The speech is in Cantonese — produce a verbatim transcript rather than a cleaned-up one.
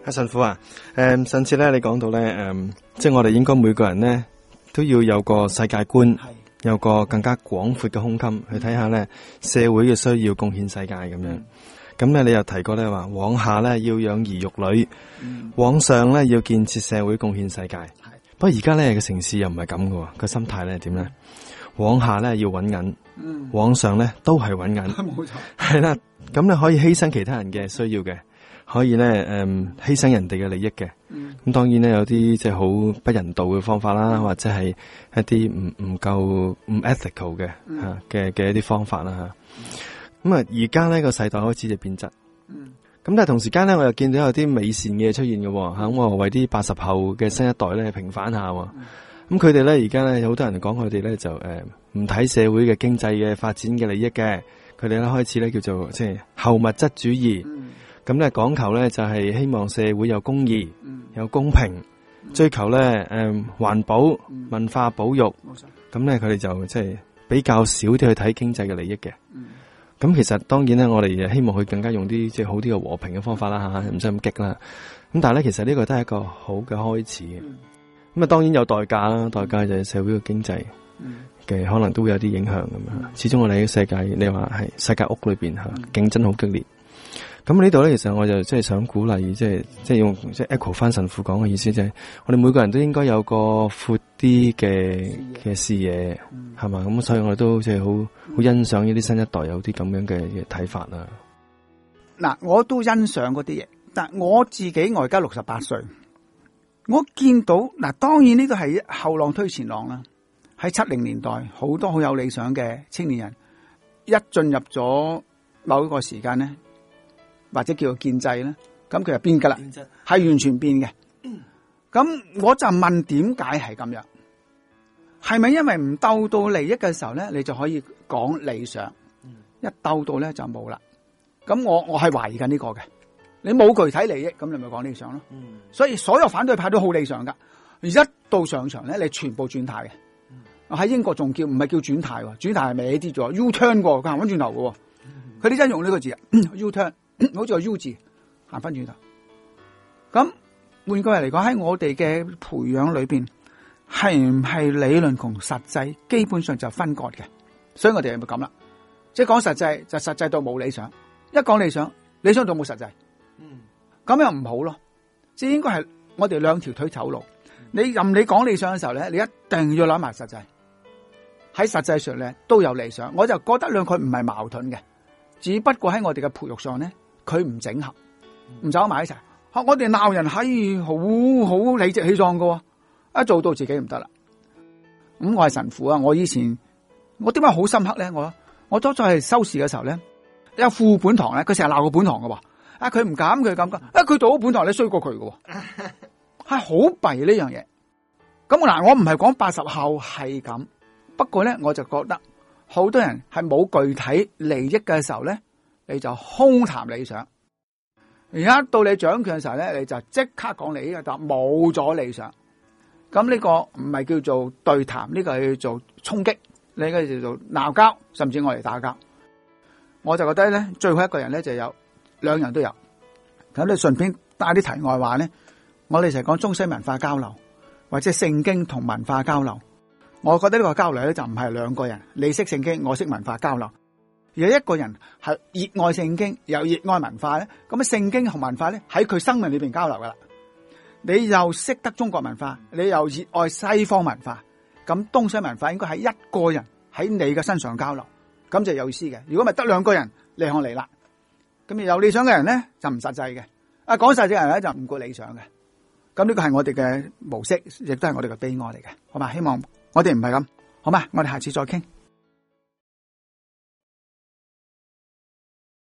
阿神父啊，誒，上次咧你講到咧，誒，即係我哋應該每個人咧都要有個世界觀，有個更加廣闊嘅胸襟去睇下咧社會嘅需要，貢獻世界咁樣。咁咧你又提過咧話，往下咧要養兒育女，嗯、往上咧要建設社會，貢獻世界。不過而家咧個城市又唔係咁嘅，個心態咧點咧？往下咧要揾銀，嗯、往上咧都係揾銀，冇錯。係啦，咁你可以犧牲其他人嘅需要嘅。可以咧，誒、嗯，犧牲人哋嘅利益嘅。咁、嗯、當然咧，有啲即係好不人道嘅方法啦，嗯、或者係一啲唔唔夠唔 ethical 嘅吓嘅嘅一啲方法啦吓。咁啊，而家呢個世代開始就變質。咁、嗯、但係同時間咧，我又見到有啲美善嘅出現嘅吓，咁我為啲八十後嘅新一代咧平反下。咁佢哋咧而家咧有好多人講佢哋咧就誒唔睇社會嘅經濟嘅發展嘅利益嘅，佢哋咧開始咧叫做即係後物質主義。嗯咁咧講求咧就係、是、希望社會有公義、嗯、有公平，嗯、追求咧誒環保、嗯、文化保育。咁咧佢哋就即係比較少啲去睇經濟嘅利益嘅。咁、嗯、其實當然咧，我哋希望佢更加用啲即係好啲嘅和平嘅方法啦吓，唔使咁激啦。咁但係咧，其實呢個都係一個好嘅開始。咁啊、嗯，當然有代價啦，代價就係社會嘅經濟嘅可能都會有啲影響咁樣。嗯、始終我哋喺世界，你話係世界屋裏邊吓，競爭好激烈。咁呢度咧，其實我就即係想鼓勵，即係即係用即係 echo 翻神父講嘅意思，就係我哋每個人都應該有個闊啲嘅嘅視野，係嘛？咁、嗯、所以我哋都即係好好欣賞呢啲新一代有啲咁樣嘅嘅睇法啦。 嗱，我都欣賞嗰啲嘢，但我自己我而家六十八歲，我見到嗱，當然呢個係後浪推前浪啦。喺七零年代，好多好有理想嘅青年人，一進入咗某一個時間咧。或者叫做建制咧，咁佢就變噶啦，係完全變嘅。咁我就問點解係咁樣？係咪因為唔鬥到利益嘅時候咧，你就可以講理想？一鬥到咧就冇啦。咁我我係懷疑緊呢個嘅。你冇具體利益，咁你咪講理想咯。所以所有反對派都好理想噶，而一到上場咧，你全部轉態嘅。喺英國仲叫唔係叫轉態喎，轉態係歪啲咗 U turn 喎，佢行翻轉頭嘅。佢哋真用呢個字啊 ，U turn。好似個 U 字行翻轉頭，咁換句話嚟講，喺我哋嘅培養裏邊，係唔係理論同實際基本上就分割嘅？所以我哋係咪咁啦？即係講實際就實際到冇理想，一講理想，理想到冇實際，嗯，咁又唔好咯。即係應該係我哋兩條腿走路。你任你講理想嘅時候咧，你一定要諗埋實際。喺實際上咧都有理想，我就覺得兩佢唔係矛盾嘅，只不過喺我哋嘅培育上咧。佢唔整合，唔走埋一齊。吓，我哋鬧人係好好理直氣壯噶，一做到自己唔得啦。咁我係神父啊，我以前我點解好深刻咧？我我當初係修士嘅時候咧，有副本堂咧，佢成日鬧個本堂噶，啊佢唔敢佢咁噶，啊佢做好本堂你衰過佢噶，係好弊呢樣嘢。咁嗱，我唔係講八十後係咁，不過咧我就覺得好多人係冇具體利益嘅時候咧。你就空談理想，而家到你掌權嘅時候咧，你就即刻講利益，就冇咗理想。咁呢個唔係叫做對談，呢個係叫做衝擊，呢個叫做鬧交，甚至我哋打交。我就覺得咧，最好一個人咧就有兩樣都有。咁你順便帶啲題外話咧，我哋成日講中西文化交流，或者聖經同文化交流。我覺得呢個交流咧就唔係兩個人，你識聖經，我識文化交流。而一個人係熱愛聖經又熱愛文化咧，咁啊聖經同文化咧喺佢生命裏邊交流噶啦。你又識得中國文化，你又熱愛西方文化，咁東西文化應該係一個人喺你嘅身上交流，咁就有意思嘅。如果咪得兩個人你看嚟啦，咁有理想嘅人咧就唔實際嘅，啊講實際嘅人咧就唔顧理想嘅。咁呢個係我哋嘅模式，亦都係我哋嘅悲哀嚟嘅，好嘛？希望我哋唔係咁，好嘛？我哋下次再傾。